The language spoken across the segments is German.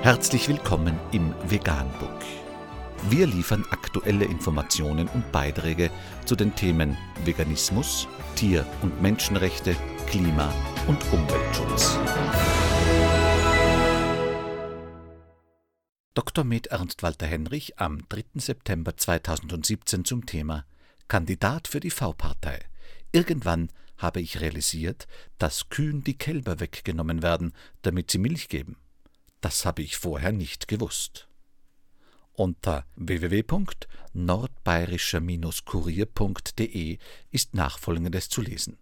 Herzlich willkommen im Veganbook. Wir liefern aktuelle Informationen und Beiträge zu den Themen Veganismus, Tier- und Menschenrechte, Klima- und Umweltschutz. Dr. Med Ernst Walter Henrich am 3. September 2017 zum Thema Kandidat für die V-Partei. Irgendwann habe ich realisiert, dass Kühen die Kälber weggenommen werden, damit sie Milch geben. Das habe ich vorher nicht gewusst. Unter www.nordbayerischer-kurier.de ist Nachfolgendes zu lesen.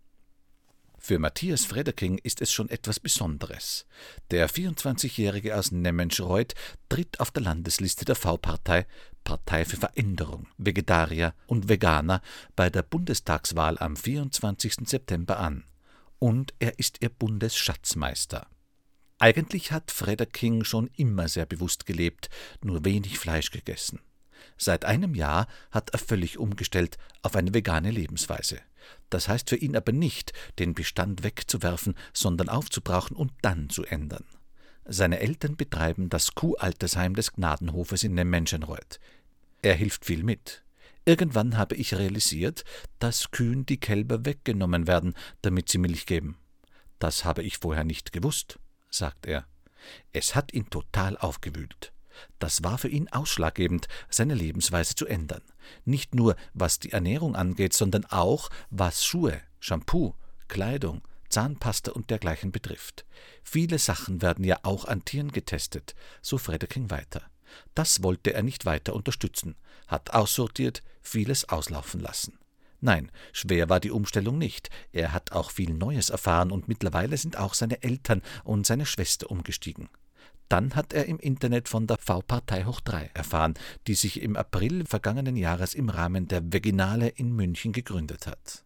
Für Matthias Fredderking ist es schon etwas Besonderes. Der 24-Jährige aus Nemmenschreuth tritt auf der Landesliste der V-Partei, Partei für Veränderung, Vegetarier und Veganer, bei der Bundestagswahl am 24. September an. Und er ist ihr Bundesschatzmeister. Eigentlich hat Fredderking schon immer sehr bewusst gelebt, nur wenig Fleisch gegessen. Seit einem Jahr hat er völlig umgestellt auf eine vegane Lebensweise. Das heißt für ihn aber nicht, den Bestand wegzuwerfen, sondern aufzubrauchen und dann zu ändern. Seine Eltern betreiben das Kuhaltersheim des Gnadenhofes in Nemmenschenreuth. Er hilft viel mit. Irgendwann habe ich realisiert, dass Kühen die Kälber weggenommen werden, damit sie Milch geben. Das habe ich vorher nicht gewusst, sagt er. Es hat ihn total aufgewühlt. Das war für ihn ausschlaggebend, seine Lebensweise zu ändern. Nicht nur, was die Ernährung angeht, sondern auch, was Schuhe, Shampoo, Kleidung, Zahnpasta und dergleichen betrifft. Viele Sachen werden ja auch an Tieren getestet, so Fredderking weiter. Das wollte er nicht weiter unterstützen, hat aussortiert, vieles auslaufen lassen. Nein, schwer war die Umstellung nicht. Er hat auch viel Neues erfahren und mittlerweile sind auch seine Eltern und seine Schwester umgestiegen. Dann hat er im Internet von der V-Partei hoch 3 erfahren, die sich im April vergangenen Jahres im Rahmen der Veginale in München gegründet hat.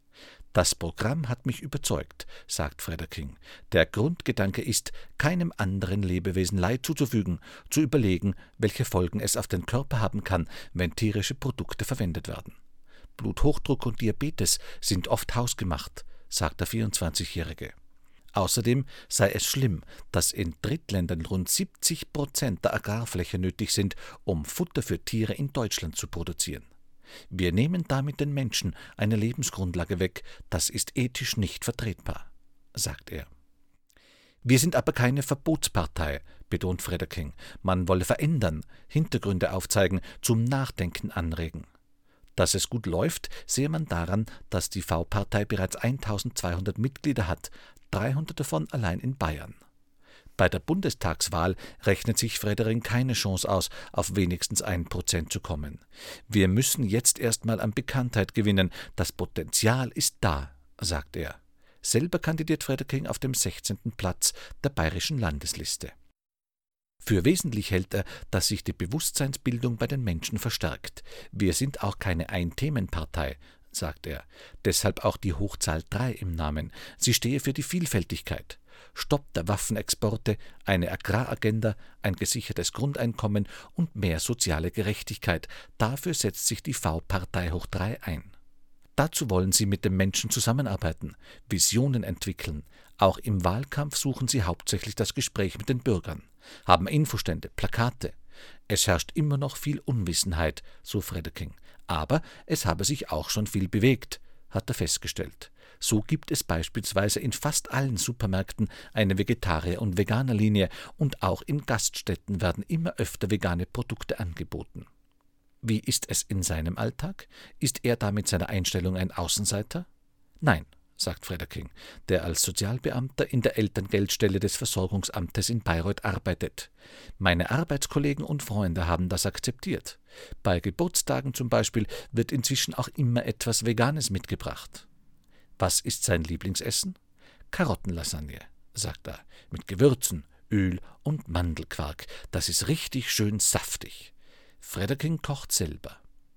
Das Programm hat mich überzeugt, sagt Fredderking. Der Grundgedanke ist, keinem anderen Lebewesen Leid zuzufügen, zu überlegen, welche Folgen es auf den Körper haben kann, wenn tierische Produkte verwendet werden. Bluthochdruck und Diabetes sind oft hausgemacht, sagt der 24-Jährige. Außerdem sei es schlimm, dass in Drittländern rund 70% der Agrarfläche nötig sind, um Futter für Tiere in Deutschland zu produzieren. Wir nehmen damit den Menschen eine Lebensgrundlage weg, das ist ethisch nicht vertretbar, sagt er. Wir sind aber keine Verbotspartei, betont Fredderking. Man wolle verändern, Hintergründe aufzeigen, zum Nachdenken anregen. Dass es gut läuft, sehe man daran, dass die V-Partei bereits 1200 Mitglieder hat, 300 davon allein in Bayern. Bei der Bundestagswahl rechnet sich Fredderking keine Chance aus, auf wenigstens 1% zu kommen. Wir müssen jetzt erstmal an Bekanntheit gewinnen, das Potenzial ist da, sagt er. Selber kandidiert Fredderking auf dem 16. Platz der bayerischen Landesliste. Für wesentlich hält er, dass sich die Bewusstseinsbildung bei den Menschen verstärkt. Wir sind auch keine Ein-Themen-Partei, sagt er. Deshalb auch die Hochzahl 3 im Namen. Sie stehe für die Vielfältigkeit. Stopp der Waffenexporte, eine Agraragenda, ein gesichertes Grundeinkommen und mehr soziale Gerechtigkeit. Dafür setzt sich die V-Partei hoch 3 ein. Dazu wollen sie mit den Menschen zusammenarbeiten, Visionen entwickeln. Auch im Wahlkampf suchen sie hauptsächlich das Gespräch mit den Bürgern, haben Infostände, Plakate. Es herrscht immer noch viel Unwissenheit, so Fredderking. Aber es habe sich auch schon viel bewegt, hat er festgestellt. So gibt es beispielsweise in fast allen Supermärkten eine Vegetarier- und Veganerlinie und auch in Gaststätten werden immer öfter vegane Produkte angeboten. Wie ist es in seinem Alltag? Ist er da mit seiner Einstellung ein Außenseiter? Nein, sagt Fredderking, der als Sozialbeamter in der Elterngeldstelle des Versorgungsamtes in Bayreuth arbeitet. Meine Arbeitskollegen und Freunde haben das akzeptiert. Bei Geburtstagen zum Beispiel wird inzwischen auch immer etwas Veganes mitgebracht. Was ist sein Lieblingsessen? Karottenlasagne, sagt er, mit Gewürzen, Öl und Mandelquark. Das ist richtig schön saftig. Fredderking kocht selber.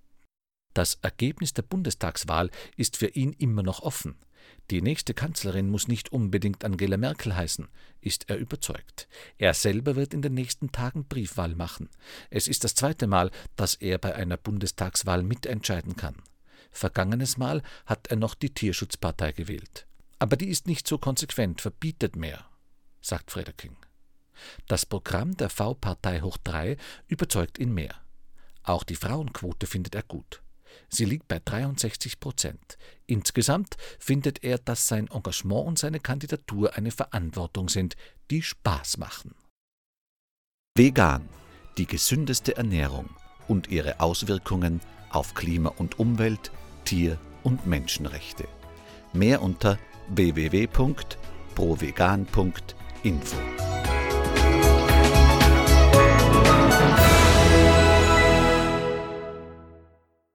Das Ergebnis der Bundestagswahl ist für ihn immer noch offen. Die nächste Kanzlerin muss nicht unbedingt Angela Merkel heißen, ist er überzeugt. Er selber wird in den nächsten Tagen Briefwahl machen. Es ist das 2. Mal, dass er bei einer Bundestagswahl mitentscheiden kann. Vergangenes Mal hat er noch die Tierschutzpartei gewählt. Aber die ist nicht so konsequent, verbietet mehr, sagt Fredderking. Das Programm der V-Partei hoch 3 überzeugt ihn mehr. Auch die Frauenquote findet er gut. Sie liegt bei 63%. Insgesamt findet er, dass sein Engagement und seine Kandidatur eine Verantwortung sind, die Spaß machen. Vegan, die gesündeste Ernährung und ihre Auswirkungen auf Klima und Umwelt, Tier- und Menschenrechte. Mehr unter www.provegan.info.